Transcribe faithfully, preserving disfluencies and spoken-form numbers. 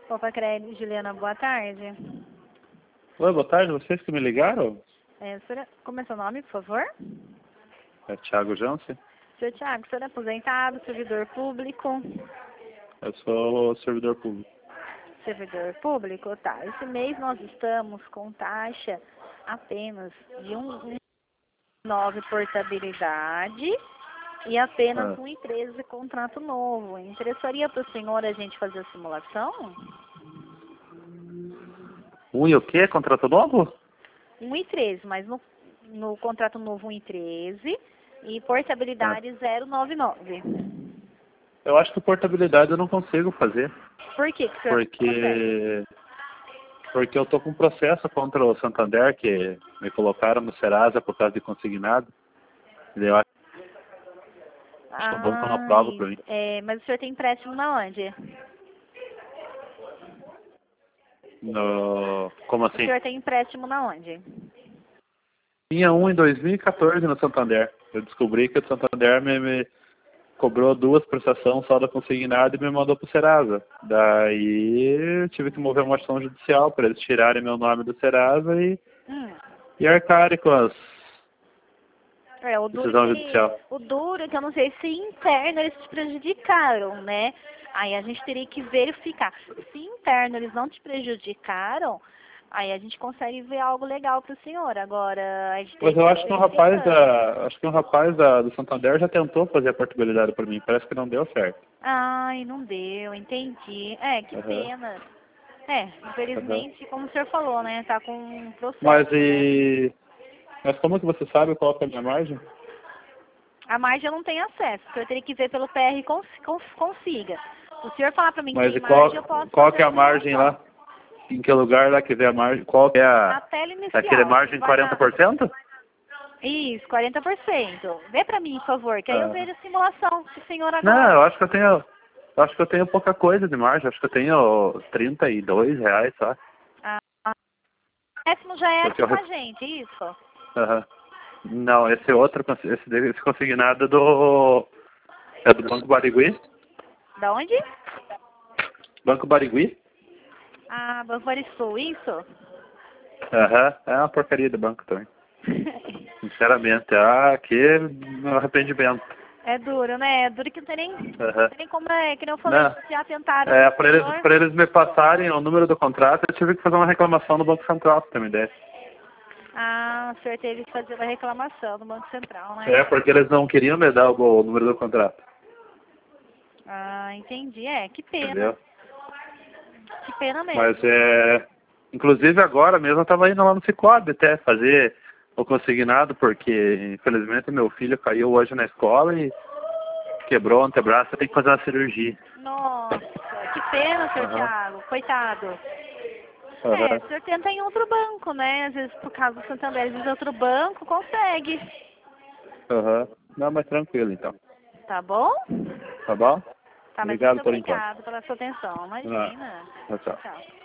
Opa, Crédito, Juliana, boa tarde. Oi, boa tarde, vocês que me ligaram? É, senhora, como é seu nome, por favor? É Thiago Jansen. Senhor Thiago, o senhor é aposentado, servidor público? Eu sou servidor público. Servidor público? Tá. Esse mês nós estamos com taxa apenas de um e nove portabilidade e apenas Ah. um e treze contrato novo. Interessaria para o senhor a gente fazer a simulação? Um e o quê? Contrato novo? um e treze, mas no, no contrato novo um e treze e Ah. portabilidade zero nove nove. Eu acho que portabilidade eu não consigo fazer. Por que que o senhor consegue? Porque... Porque eu tô com um processo contra o Santander, que me colocaram no Serasa por causa de consignado. E eu acho que o banco não aprova pra mim. É, mas o senhor tem empréstimo na onde? No... Como O assim? senhor tem empréstimo na onde? Tinha um em dois mil e quatorze no Santander. Eu descobri que o Santander me, me cobrou duas prestações só da consignado e me mandou pro Serasa. Daí eu tive que mover uma ação judicial para eles tirarem meu nome do Serasa e, Hum. e arcarem com as É, o duro, decisão que, judicial. o duro é que eu não sei se interno eles te prejudicaram, né? Aí a gente teria que verificar. Se interno eles não te prejudicaram, aí a gente consegue ver algo legal pro senhor. Agora, a gente tem Mas eu acho que um rapaz verificando. da, acho que um rapaz da, do Santander já tentou fazer a portabilidade para mim. Parece que não deu certo. Ai, não deu, entendi. É, que Uhum. pena. É, Uhum. infelizmente, como o senhor falou, né? Tá com um processo, Mas né? e... Mas como que você sabe qual que é a minha margem? A margem eu não tenho acesso. O senhor teria que ver pelo P R cons, cons, consiga. Se o senhor falar pra mim que Mas tem e qual, margem, eu posso qual fazer que é a margem lá? Em que lugar lá que vê a margem? Qual que é na a... tela inicial. Aquele margem Vai quarenta na... por cento? Isso, quarenta por cento. Vê pra mim, por favor, que aí eu Ah. vejo a simulação se o senhor Não, agora. eu acho que eu tenho... Eu acho que eu tenho pouca coisa de margem. Acho que eu tenho trinta e dois reais só. Ah, décimo já é Porque aqui eu... com a gente, isso? Aham. Não, esse outro, esse, esse consignado é do... É do Banco Barigui. Da onde? Banco Barigui. Ah, Banco Barisul, isso? Aham. É uma porcaria do banco também. Sinceramente. Ah, que meu arrependimento. É duro, né? É duro que não tem nem, Uhum. não tem nem como, é, que nem eu falei, Não. já tentaram. É, para eles, senhor. para eles me passarem o número do contrato, eu tive que fazer uma reclamação no Banco Central, pra ter uma ideia. Ah, o senhor teve que fazer uma reclamação no Banco Central, né? É, porque eles não queriam me dar o, o número do contrato. Ah, entendi. É, que pena. Entendeu? Que pena mesmo. Mas é... Inclusive agora mesmo eu tava indo lá no Cicobi até fazer o consignado, porque infelizmente meu filho caiu hoje na escola e quebrou o antebraço, tem que fazer uma cirurgia. Nossa, que pena, senhor Uhum. Thiago. Coitado. Uhum. É, o senhor tenta em outro banco, né? Às vezes, por causa do Santander, às vezes outro banco consegue. Uhum. Não, mas tranquilo então. Tá bom? Tá bom? Tá, mas Obrigado muito por enquanto. obrigado pela sua atenção. Ah, Imagina. tchau, tchau. Tchau.